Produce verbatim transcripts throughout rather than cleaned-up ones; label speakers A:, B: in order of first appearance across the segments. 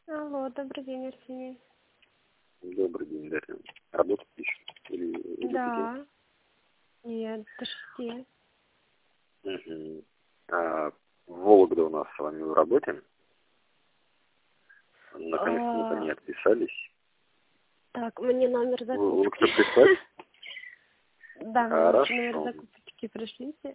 A: Алло, добрый день, Арсений.
B: Добрый день, Дарья. Работать еще? Или, или
A: Да. Нет, до шести.
B: где? Угу. А, Вологда у нас с вами в работе. Наконец-то мы по ней
A: А,
B: отписались.
A: так, мне номер
B: Вы, вы
A: закупки.
B: кто прислать?
A: Да, мне лучше номер
B: Хорошо.
A: закупки пришлите,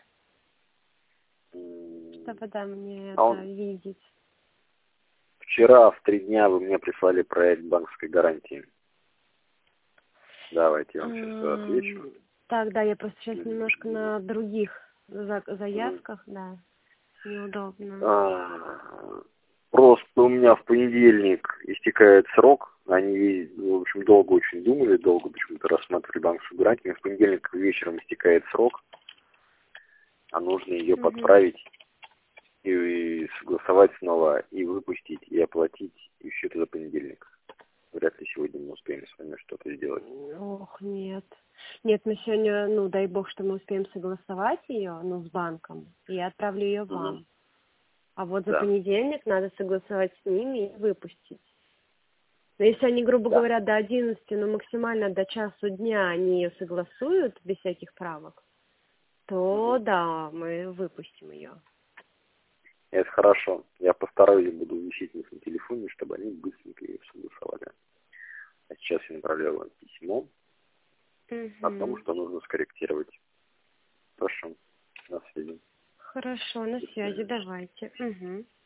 B: М,
A: чтобы, да, мне
B: А
A: это
B: он
A: видеть.
B: вчера в три дня вы мне прислали проект банковской гарантии. Давайте я вам сейчас отвечу.
A: М, Так, да, я просто сейчас немножко
B: М,
A: на других за-
B: мгм.
A: заявках, да, неудобно.
B: А, Просто у меня в понедельник истекает срок. Они, в общем, долго очень думали, долго почему-то рассматривали банковскую гарантию. В понедельник вечером истекает срок, а нужно ее
A: Угу.
B: подправить и, и согласовать снова, и выпустить, и оплатить, и все это за понедельник. Вряд ли сегодня мы успеем с вами что-то сделать.
A: Ох, нет. Нет, мы сегодня, ну, дай бог, что мы успеем согласовать ее, ну, с банком, и я отправлю ее
B: Угу.
A: вам. А вот за
B: Да,
A: понедельник надо согласовать с ними и выпустить. Но если они, грубо
B: да.
A: говоря, до одиннадцати, ну максимально до часу дня они ее согласуют без всяких правок, то
B: Угу.
A: да, мы выпустим ее.
B: Это хорошо. Я постараюсь, буду висеть на своем телефоне, чтобы они быстренько ее согласовали. А сейчас я направляю вам письмо о том,
A: Угу.
B: что нужно скорректировать. Хорошо. На связи.
A: Хорошо, на
B: До
A: связи,
B: свидания.
A: давайте. Угу.